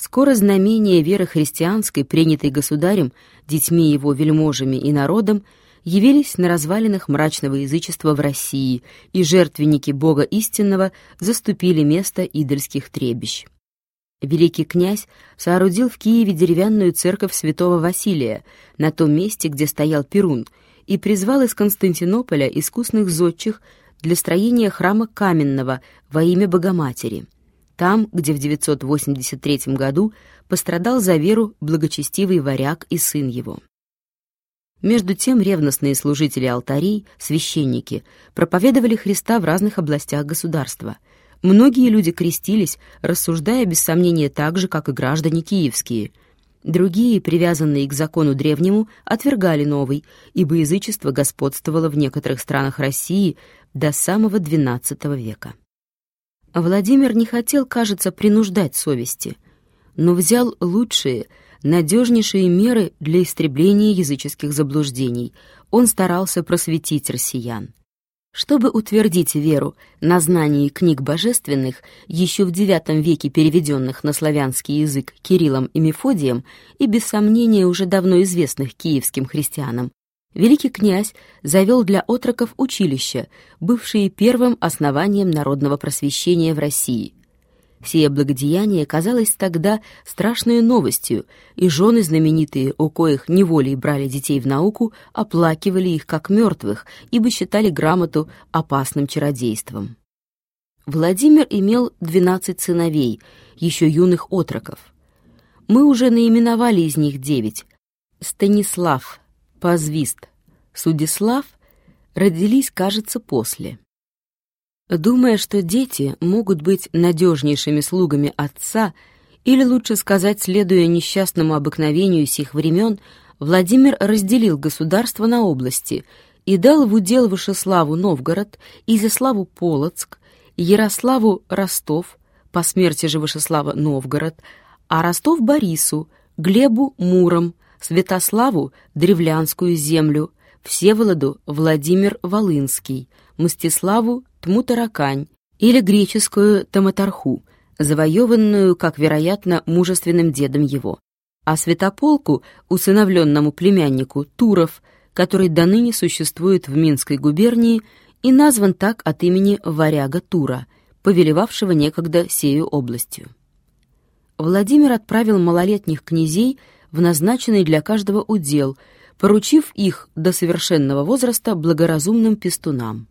Скоро знамения веры христианской, принятой государем, детьми его, вельможами и народом, явились на развалинах мрачного язычества в России, и жертвенники Бога истинного заступили место идольских требищ. Великий князь соорудил в Киеве деревянную церковь святого Василия на том месте, где стоял Перун, и призвал из Константинополя искусных зодчих для строения храма каменного во имя Богоматери, там, где в 983 году пострадал за веру благочестивый варяг и сын его. Между тем ревностные служители алтарей, священники, проповедовали Христа в разных областях государства. Многие люди крестились, рассуждая без сомнения так же, как и граждане киевские. Другие, привязанные к закону древнему, отвергали новый, ибо язычество господствовало в некоторых странах России до самого XII века. Владимир не хотел, кажется, принуждать совести, но взял лучшие, надежнейшие меры для истребления языческих заблуждений. Он старался просветить россиян. Чтобы утвердить веру на знании книг божественных, еще в IX веке переведенных на славянский язык Кириллом и Мефодием и, без сомнения, уже давно известных киевским христианам, великий князь завел для отроков училища, бывшие первым основанием народного просвещения в России. Сие благодеяние казалось тогда страшной новостью, и жены знаменитые, у коих неволей брали детей в науку, оплакивали их как мертвых, ибо считали грамоту опасным чародейством. Владимир имел 12 сыновей, еще юных отроков. Мы уже наименовали из них 9. Станислав, Позвист, Судислав родились, кажется, после. Думая, что дети могут быть надежнейшими слугами отца, или, лучше сказать, следуя несчастному обыкновению сих времен, Владимир разделил государство на области и дал в удел Вышеславу Новгород, Изяславу Полоцк, Ярославу Ростов, по смерти же Вышеслава Новгород, а Ростов Борису, Глебу Муром, Святославу Древлянскую землю, Всеволоду Владимир Волынский, Мстиславу Тмутаракань или греческую Таматарху, завоеванную, как вероятно, мужественным дедом его, а Святополку, усыновленному племяннику Туров, который доныне существует в Минской губернии и назван так от имени варяга Тура, повелевавшего некогда сею областью. Владимир отправил малолетних князей в назначенный для каждого удел, поручив их до совершенного возраста благоразумным пестунам.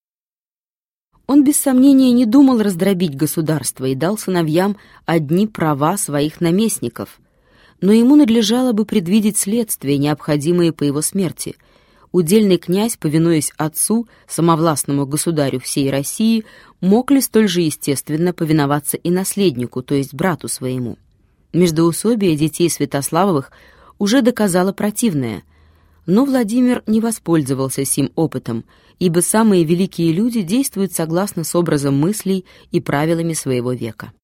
Он без сомнения не думал раздробить государство и дал сыновьям одни права своих наместников, но ему надлежало бы предвидеть следствия, необходимые по его смерти. Удельный князь, повинуясь отцу, самовластному государю всей России, мог ли столь же естественно повиноваться и наследнику, то есть брату своему? Междоусобие детей Святославовых уже доказало противное, но Владимир не воспользовался сим опытом, ибо самые великие люди действуют согласно с образом мыслей и правилами своего века.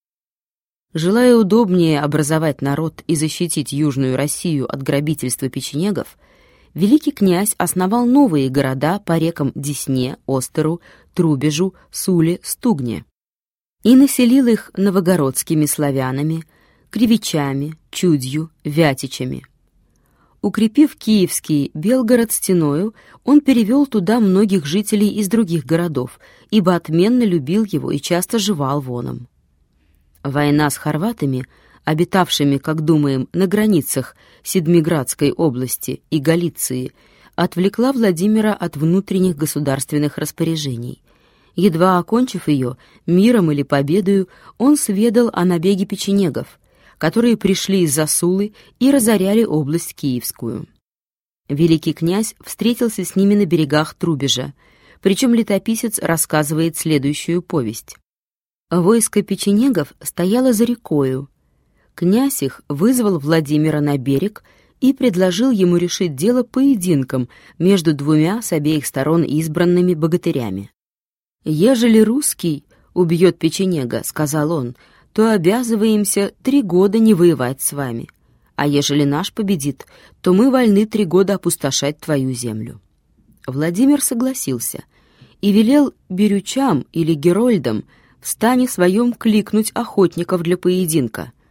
Желая удобнее образовать народ и защитить Южную Россию от грабительства печенегов, великий князь основал новые города по рекам Десне, Остеру, Трубежу, Суле, Стугне и населил их новогородскими славянами, кривичами, чудью, вятичами. Укрепив киевский Белгород стеною, он перевел туда многих жителей из других городов, ибо отменно любил его и часто живал воном. Война с хорватами, обитавшими, как думаем, на границах Седмиградской области и Галиции, отвлекла Владимира от внутренних государственных распоряжений. Едва окончив ее, миром или победою, он сведал о набеге печенегов, которые пришли из Засулы и разоряли область Киевскую. Великий князь встретился с ними на берегах Трубежа, причем летописец рассказывает следующую повесть. Войско печенегов стояло за рекою. Князь их вызвал Владимира на берег и предложил ему решить дело поединком между двумя с обеих сторон избранными богатырями. «Ежели русский убьет печенега, — сказал он, — то обязываемся 3 года не воевать с вами, а ежели наш победит, то мы вольны 3 года опустошать твою землю». Владимир согласился и велел берючам или герольдам в стане своем кликнуть охотников для поединка.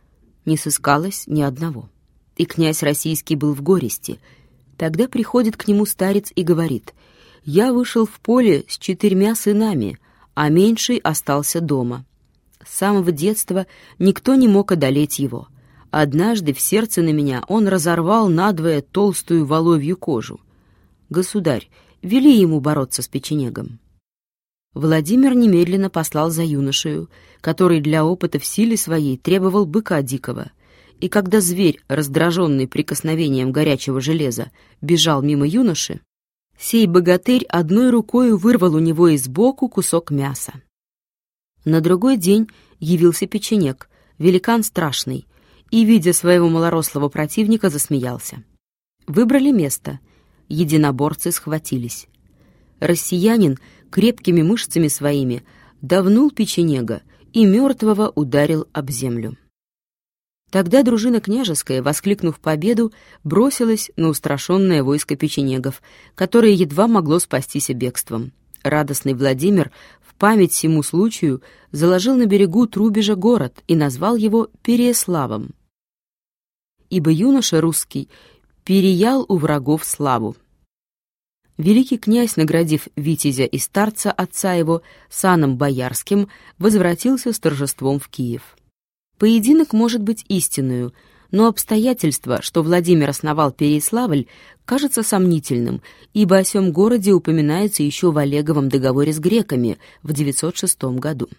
не сыскалось ни одного. И князь российский был в горести. Тогда приходит к нему старец и говорит: «Я вышел в поле с 4 сынами, а меньший остался дома. С самого детства никто не мог одолеть его. Однажды в сердце на меня он разорвал надвое толстую воловью кожу. Государь, вели ему бороться с печенегом». Владимир немедленно послал за юношею, который для опыта в силе своей требовал быка дикого. И когда зверь, раздраженный прикосновением горячего железа, бежал мимо юноши, сей богатырь одной рукою вырвал у него из боку кусок мяса. На другой день явился печенег, великан страшный, и, видя своего малорослого противника, засмеялся. Выбрали место. Единоборцы схватились. Россиянин крепкими мышцами своими давнул печенега и мертвого ударил об землю. Тогда дружина княжеская, воскликнув победу, бросилась на устрашенное войско печенегов, которое едва могло спастись бегством. Радостный Владимир в память сему случаю заложил на берегу Трубежа город и назвал его Переяславом, ибо юноша русский переял у врагов славу. Великий князь, наградив витязя и старца отца его саном боярским, возвратился с торжеством в Киев. Поединок может быть истинную, но обстоятельство, что Владимир основал Переяславль, кажется сомнительным, ибо о сём городе упоминается еще в Олеговом договоре с греками в 906 году.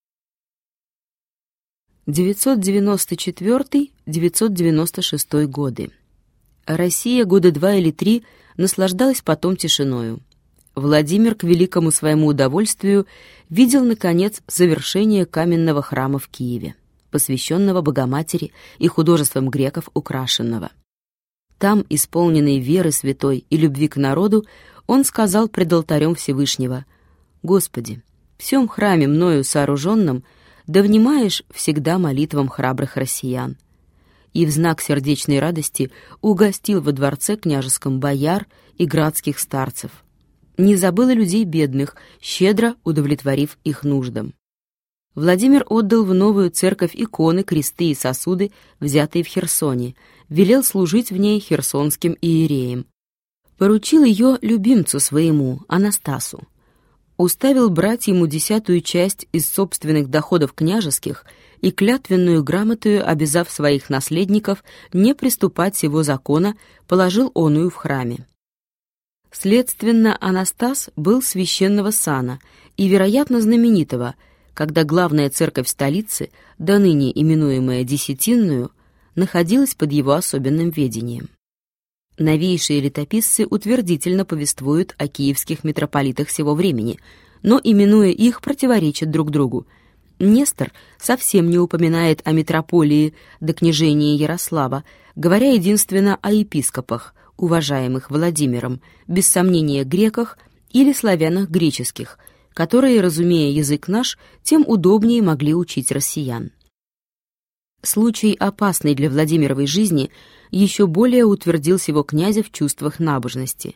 994-996 годы. Россия года 2 или 3 наслаждалась потом тишиною. Владимир к великому своему удовольствию видел, наконец, завершение каменного храма в Киеве, посвященного Богоматери и художествам греков украшенного. Там, исполненный веры святой и любви к народу, он сказал пред алтарем Всевышнего: «Господи, в сём храме мною сооруженном да внимаешь всегда молитвам храбрых россиян». И в знак сердечной радости угостил во дворце княжеском бояр и градских старцев. Не забыл и людей бедных, щедро удовлетворив их нуждам. Владимир отдал в новую церковь иконы, кресты и сосуды, взятые в Херсоне, велел служить в ней херсонским иереям. Поручил ее любимцу своему, Анастасу. Уставил брать ему 10-ю часть из собственных доходов княжеских и клятвенную грамотою, обязав своих наследников не приступать сего закона, положил оную в храме. Следственно, Анастас был священного сана и, вероятно, знаменитого, когда главная церковь столицы, до ныне именуемая Десятинную, находилась под его особенным ведением. Новейшие летописцы утвердительно повествуют о киевских митрополитах сего времени, но, именуя их, противоречат друг другу. Нестор совсем не упоминает о митрополии до княжения Ярослава, говоря единственно о епископах, уважаемых Владимиром, без сомнения греках или славянах греческих, которые, разумея язык наш, тем удобнее могли учить россиян. Случай, опасный для Владимировой жизни, еще более утвердил сего князя в чувствах набожности.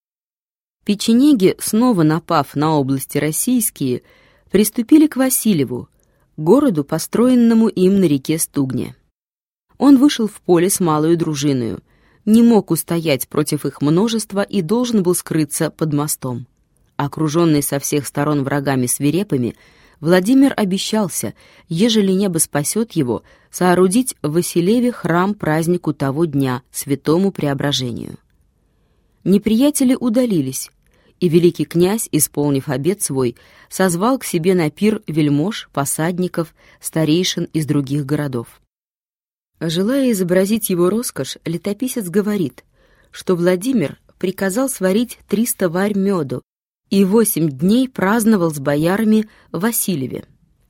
Печенеги, снова напав на области российские, приступили к Васильеву, городу, построенному им на реке Стугне. Он вышел в поле с малою дружиною, не мог устоять против их множества и должен был скрыться под мостом. Окруженный со всех сторон врагами свирепыми, Владимир обещался, ежели небо спасет его, соорудить в Василеве храм празднику того дня, святому Преображению. Неприятели удалились, и великий князь, исполнив обет свой, созвал к себе на пир вельмож, посадников, старейшин из других городов. Желая изобразить его роскошь, летописец говорит, что Владимир приказал сварить 300 варь меду и 8 дней праздновал с боярами в Васильеве.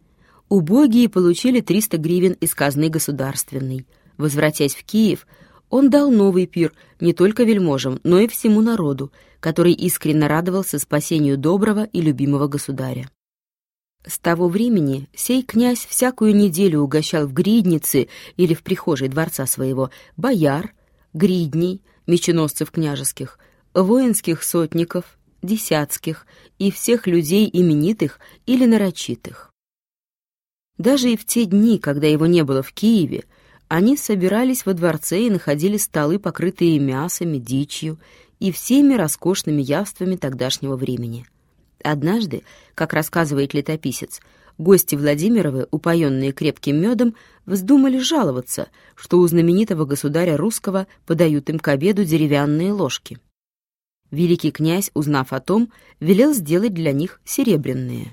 Убогие получили 300 гривен из казны государственной. Возвратясь в Киев, он дал новый пир не только вельможам, но и всему народу, который искренне радовался спасению доброго и любимого государя. С того времени сей князь всякую неделю угощал в гриднице или в прихожей дворца своего бояр, гридней, меченосцев княжеских, воинских сотников, десятских и всех людей именитых или нарочитых. Даже и в те дни, когда его не было в Киеве, Они собирались во дворце и находили столы, покрытые мясами, дичью и всеми роскошными явствами тогдашнего времени. Однажды, как рассказывает летописец, гости Владимировы, упоенные крепким медом, вздумали жаловаться, что у знаменитого государя русского подают им к обеду деревянные ложки. Великий князь, узнав о том, велел сделать для них серебряные.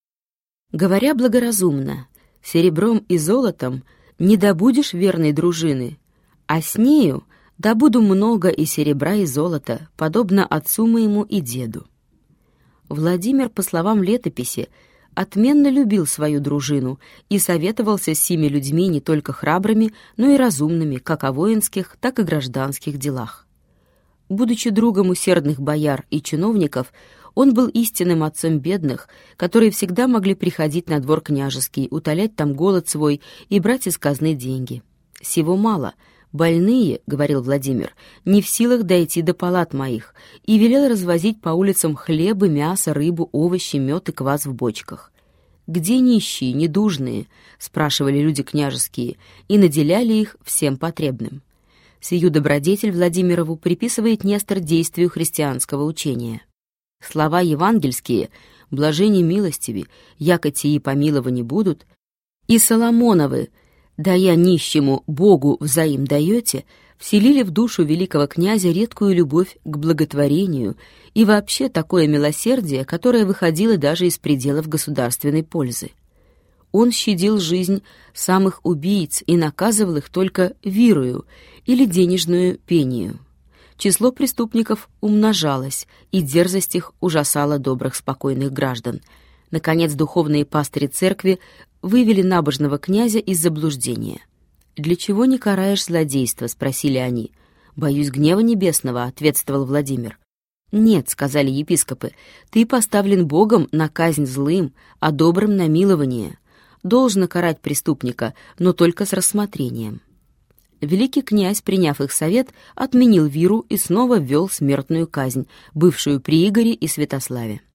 Говоря благоразумно, серебром и золотом не добудешь верной дружины, а с нею добуду много и серебра, и золота, подобно отцу моему и деду. Владимир, по словам летописи, отменно любил свою дружину и советовался с сими людьми не только храбрыми, но и разумными, как о воинских, так и гражданских делах. Будучи другом усердных бояр и чиновников, он был истинным отцом бедных, которые всегда могли приходить на двор княжеский, утолять там голод свой и брать из казны деньги. «Сего мало. Больные, — говорил Владимир, — не в силах дойти до палат моих», и велел развозить по улицам хлебы, мясо, рыбу, овощи, мед и квас в бочках. «Где нищие, недужные?» — спрашивали люди княжеские, и наделяли их всем потребным. Сию добродетель Владимирову приписывает Нестор действию христианского учения. Слова евангельские «блажени милостиви, яко тии помиловани будут» и Соломоновы «дая нищему Богу взаим даете» вселили в душу великого князя редкую любовь к благотворению и вообще такое милосердие, которое выходило даже из пределов государственной пользы. Он щадил жизнь самых убийц и наказывал их только вирою или денежную пению. Число преступников умножалось, и дерзость их ужасала добрых спокойных граждан. Наконец, духовные пастыри церкви вывели набожного князя из заблуждения. «Для чего не караешь злодейство?» — спросили они. «Боюсь гнева небесного», — ответствовал Владимир. «Нет», — сказали епископы, — «ты поставлен Богом на казнь злым, а добрым на милование. Должно карать преступника, но только с рассмотрением». Великий князь, приняв их совет, отменил виру и снова ввел смертную казнь, бывшую при Игоре и Святославе.